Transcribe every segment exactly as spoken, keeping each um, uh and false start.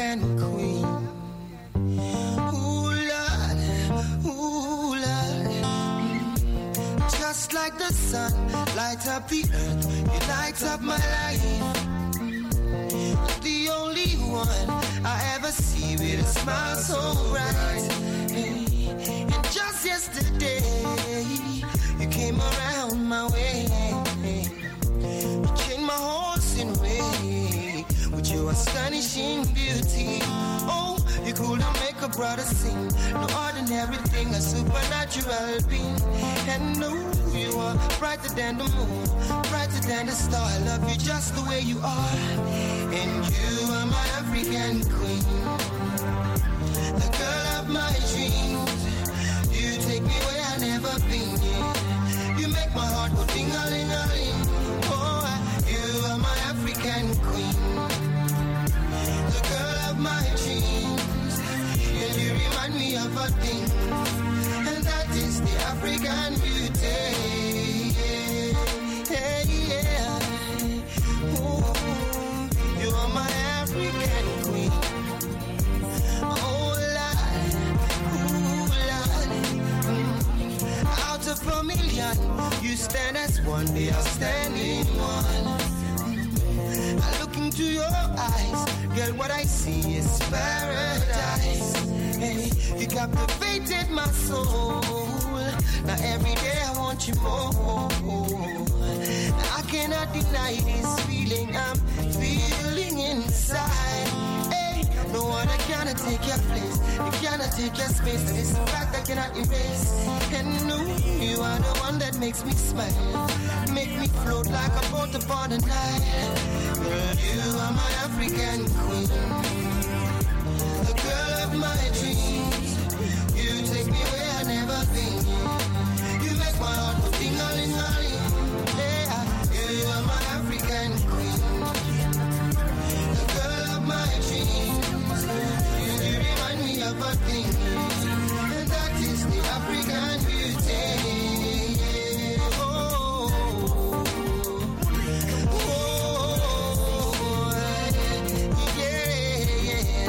African queen. Ooh, Lord, ooh, Lord. Just like the sun, light up the earth, you light up my life. The only one I ever see with a smile so bright. And just yesterday, you came around my way. You changed my horse in way with your astonishing beauty. Oh, you couldn't make a brother sing. No ordinary thing, a supernatural being. And no, you are brighter than the moon, brighter than the star. I love you just the way you are. And you are my African queen, the girl of my dreams. You take me where I've never been. You make my heart go ding-a-ling-a-ling. Oh, you are my African queen, the girl of my dreams. And you remind me of a thing, and that is the African beauty. Yeah, yeah. Ooh, you are my African queen. Oh, Lord, ooh, Lord. Mm. Out of a million, you stand as one, the outstanding one. I look into your eyes, girl, what I see is paradise. Hey, you captivated my soul. Now every day I want you more. I cannot deny this feeling I'm feeling inside. Hey, no one I cannot take your place, you cannot take your space. And it's a fact I cannot erase. And no, you are the one that makes me smile, make me float like a boat upon the Nile. Girl, you are my African queen, the girl of my dreams. You take me where I've never been. You make my heart go ding-a-ling-a-ling. Yeah, you are my African queen, the girl of my dreams. You, you remind me of a thing, and that is the African beauty. Oh, oh, yeah, yeah.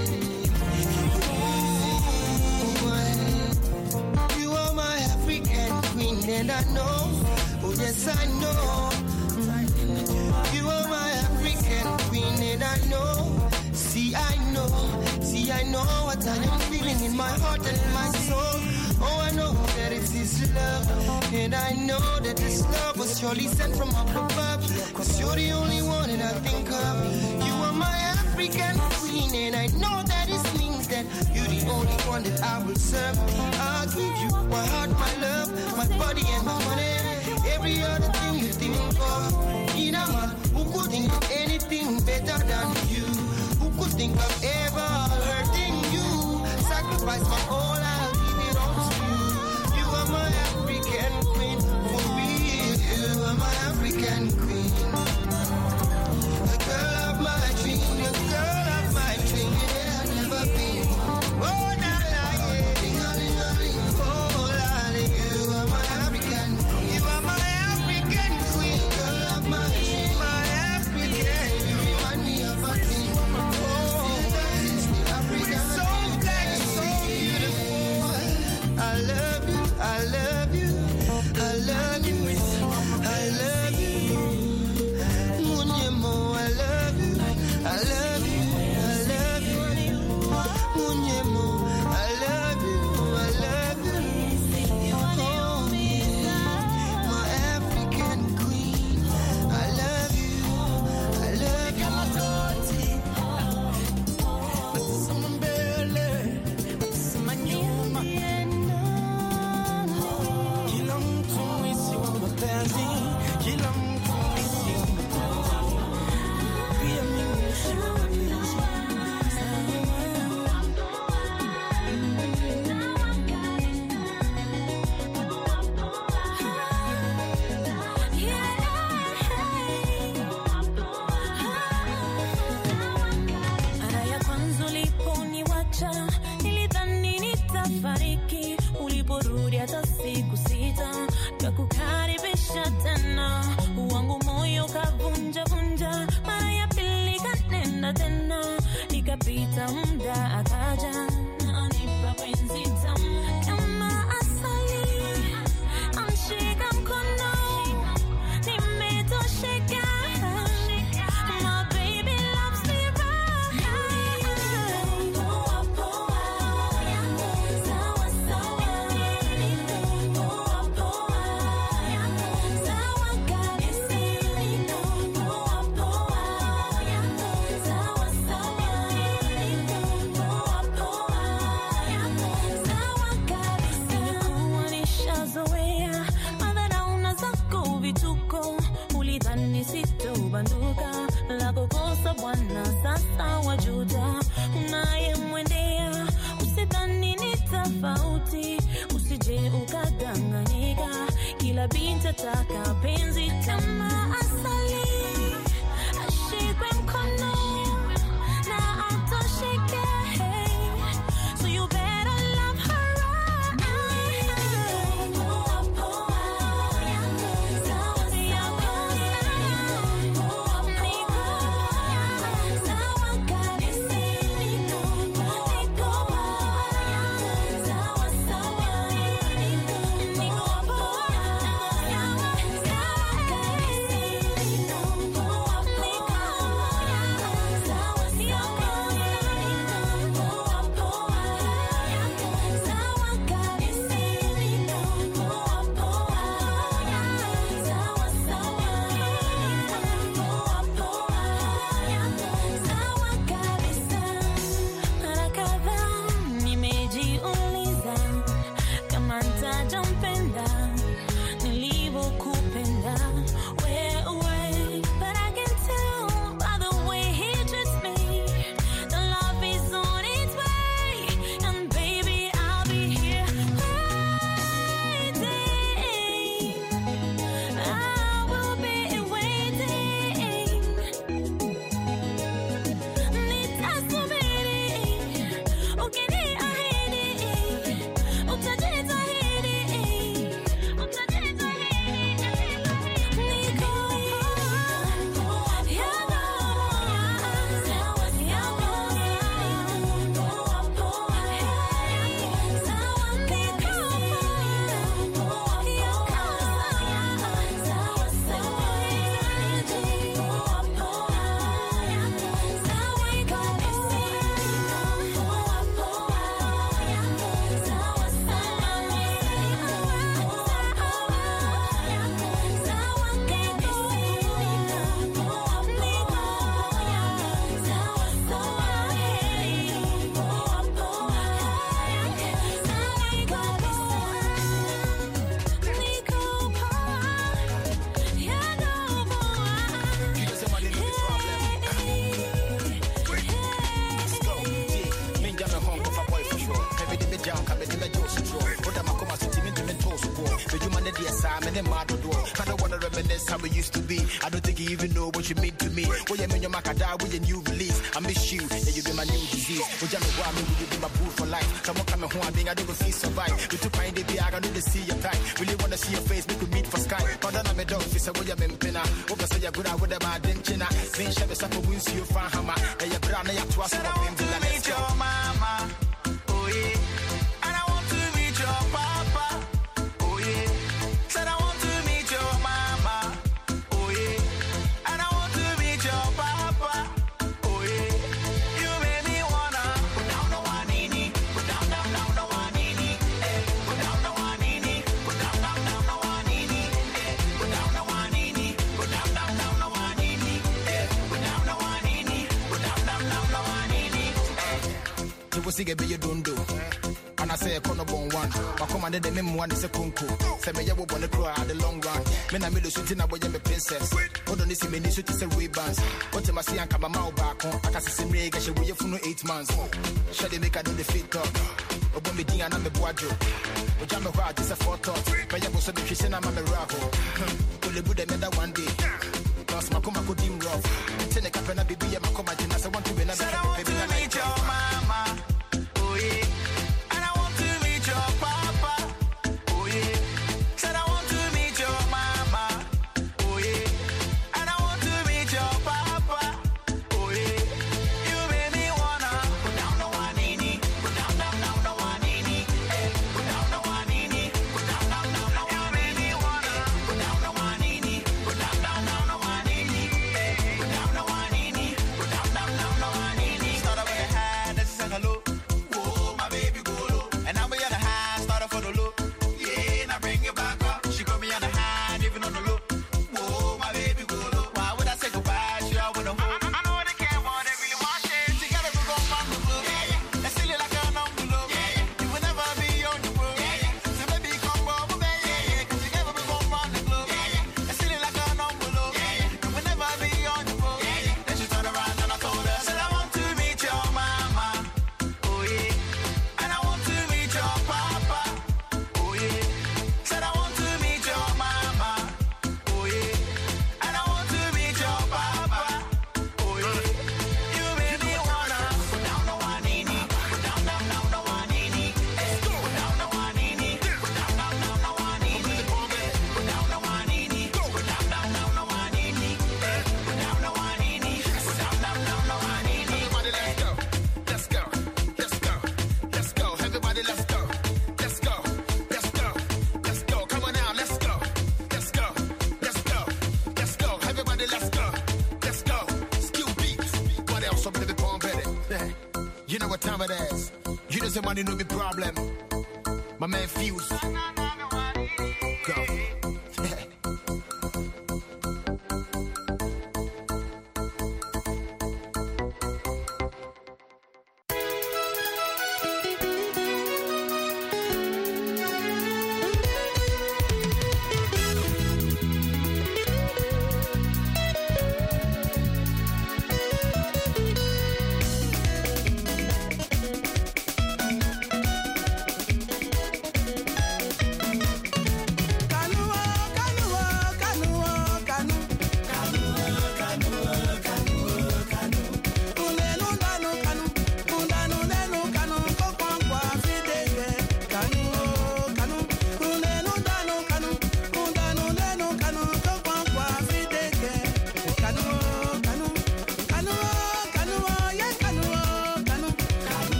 Ooh, you are my African queen, and I know, oh yes I know. You are my African queen, and I know. See, I know, see, I know what I am feeling in my heart and in my soul. Oh, I know that it is love, and I know that this love was surely sent from up above. Cause you're the only one that I think of. You are my African queen, and I know that this means that you're the only one that I will serve. I'll give you my heart, my love, my body and my money. Every other thing you think of. In a man who could think of anything better than you, who could think of ever hurting you. Sacrifice my all, I'll give it all to you. You are my African queen, for real. You are my African queen, the girl of my dream, the girl of my dream. Yeah, I've never been. Oh, na na, yeah. Ding-a-ling-a-ling. Oh, Lord, you are my African queen. You are my African queen, girl of my dream, my African. You remind me of a thing. Oh, that is the African. So black, so beautiful. I love you, I love you, I love you, I love you. binti taka penzi kama asali ashikwe mkono na atoshike so you better love her how we used to be. I don't think you even know what you mean to me. Well, you mean your macadam with your new release. I miss you, yeah, you be my new disease. Well, you know me, will you be my boo for life? Someone coming home, I think I don't feel survive. You took my day, I don't see your time. Really wanna see your face, we could meet for Skype. But then I'm a dog, this is what you're pinna. Over say you're good, I would have my dentina. Then she was up for wins you from Hammer. And you're brown, and you're twice of them. Meet your mama, oh yeah. And I want to meet your papa, oh yeah. Said I want to meet your mama, oh yeah. And I want to meet your papa, oh yeah. You made me wanna put down the one knee, put down, down, down the one knee, eh. Put down the one knee, put down, down, down the one knee, eh. Put down the one knee, put down, down, down the one knee, eh. Put down the one knee, put down, down, down the one knee, eh. You will see a bit you don't do. And I say a corner bone one. My commander, the name one is a kunku. Say me, you will want to grow out the long run. Men I made a shooting about your princess. Hold on, this is many shoot is a Ray-Bans. What to my see and come a mouth back on. I can see some reggae, she will for no eight months. Shall they make her do the fit talk? Open me ding and I'm a boadro. But I'm a heart, it's a photo. But you was a bit and I'm a raho. Only put them in one day. Plus, my comma could dim rough. Ten a cap and a baby, and my commander, I want to be another baby. I meet your mama. Oh, yeah. say money no be problem. My man Fuse. Go.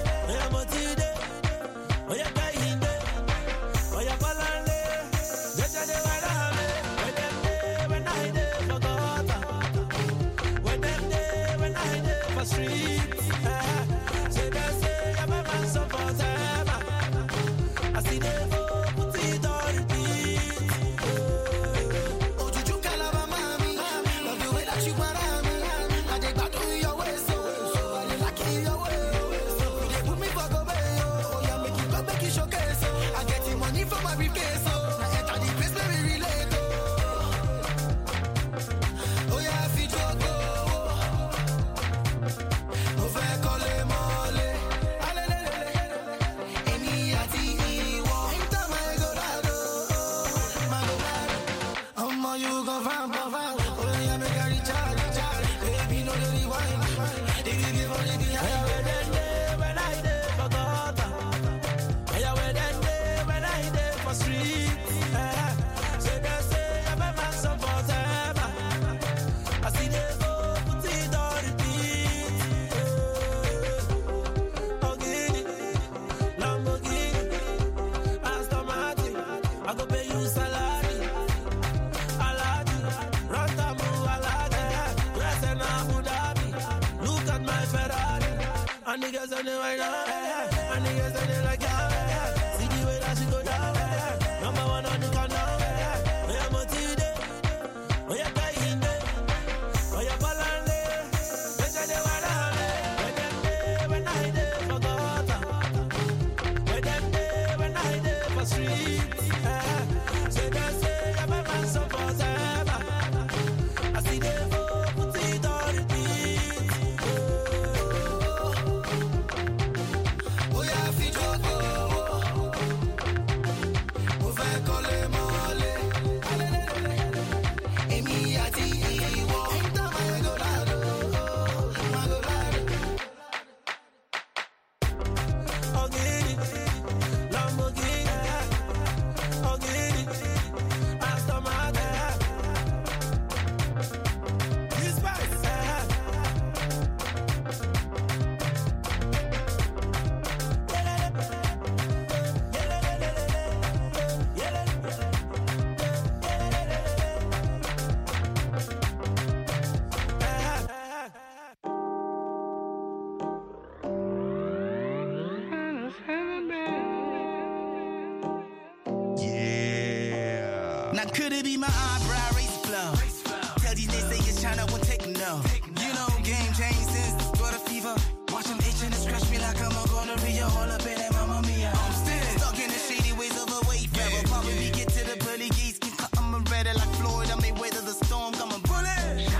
Oya Kainde, Oya Palande, And the girls on the right now, and the girls on the like, yeah. See the way that she go down, number one on the countdown. Oh, yeah, Motide, oh, yeah, Kainde, oh, yeah, Palande. When they were down, when them day, when I day for gutter, when them day, when I day for street. So they say, I'm a man so forever. I see them go put it on repeat. Oh, yeah, fi jogo. Mo fẹ́ kọ́lé mọ́lé. Èmi àti ìwọ. Ẹ̀ńtà máa go láàrú. Máa go láàrú. Ọ̀gìnì, Lamborghini. Ọ̀gìnì, Aston Martin. This spice. Yeah. Now could it be my eyebrow race flow? Tell these niggas China won't take no. You know game changed since the sort of fever. Watch them itching and scratch me like I'm gonna be all up in that Mamma Mia. I'm still stuck in the shady ways of a wayfarer. Probably get to the pearly gates, can cut 'em and ready like Floyd. I may weather the storm, come and bullet.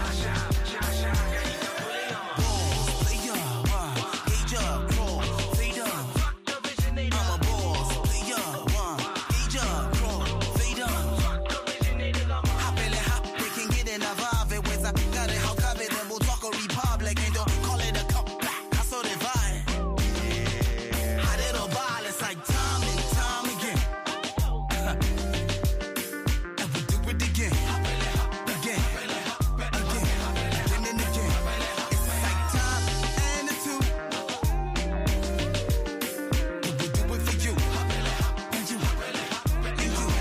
Balls, play up, uh, gauge up, crawl, fade up. I'm a boss, play up, uh, gauge up, crawl, fade up. Hop in it, hop, they can get in a vibe. It was I got it, how covered, then we'll talk a republic. And don't call it a comeback, I saw the vibe. Hot little violence like time and time again. And we do it again. Again, again, again and again. It's like time and a two. And we do it for you. And you, and you.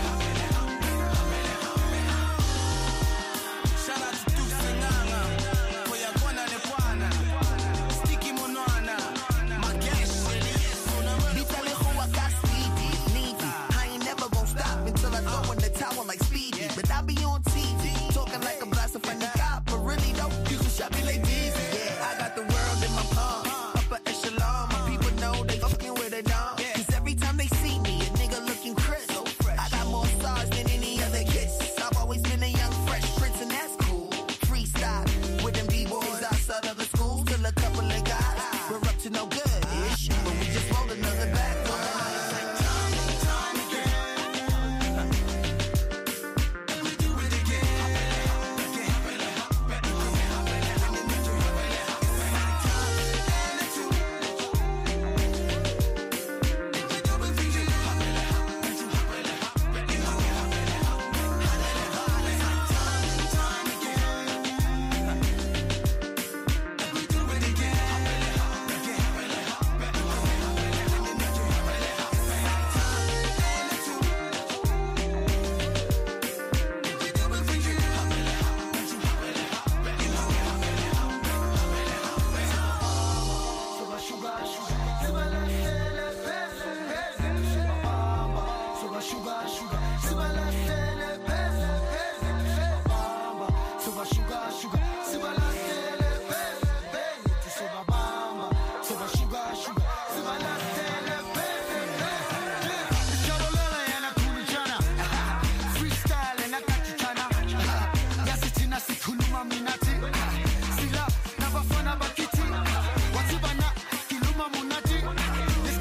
Shout out to Dukes and Nana. For your guana and guana. Sticky monana. My gas shit is on the run. Be telling who I got speedy, needy. I ain't never gonna stop until I throw in the towel like Speedy. But I be on T V, talking like a blaster from the cop. But really though, you can shop me like these. Yeah, I got the world in my palm. Upper echelon, my people know they fucking with it now. Cause every time they see me, a nigga looking crisp. I got more stars than any other kids. I've always been a young fresh prince and that's cool. Freestyle with them B-boys outside of the school. Till a couple of guys, we're up to no good ish. But we just roll another back. It's like time and time again. And we do it again. Again. And a two. And we do it for you. And you. It's like time and time again. And we do it again. Again. And a two. And we do it for you. Freestyle and I got you tryna. Yasitina sikuluma minati. Sila nabafana bakiti. Watibana kiluma munati. This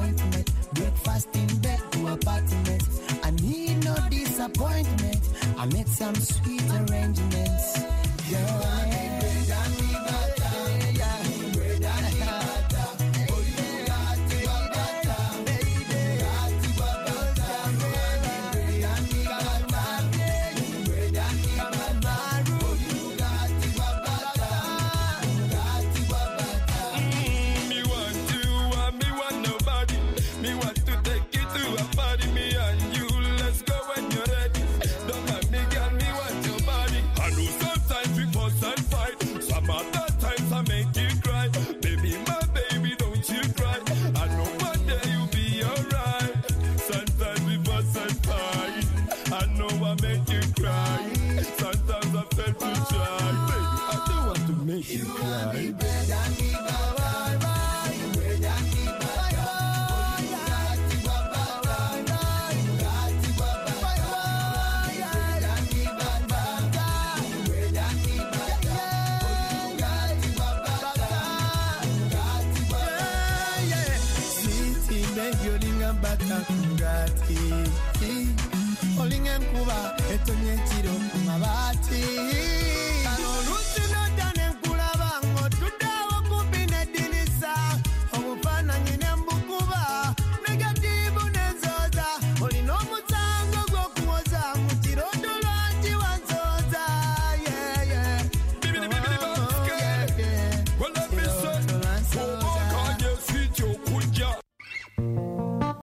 appointment. Breakfast in bed to apartment. I need no disappointment. I make some sweet arrangements. Yeah. Olingan kuba etonye chiro mabati.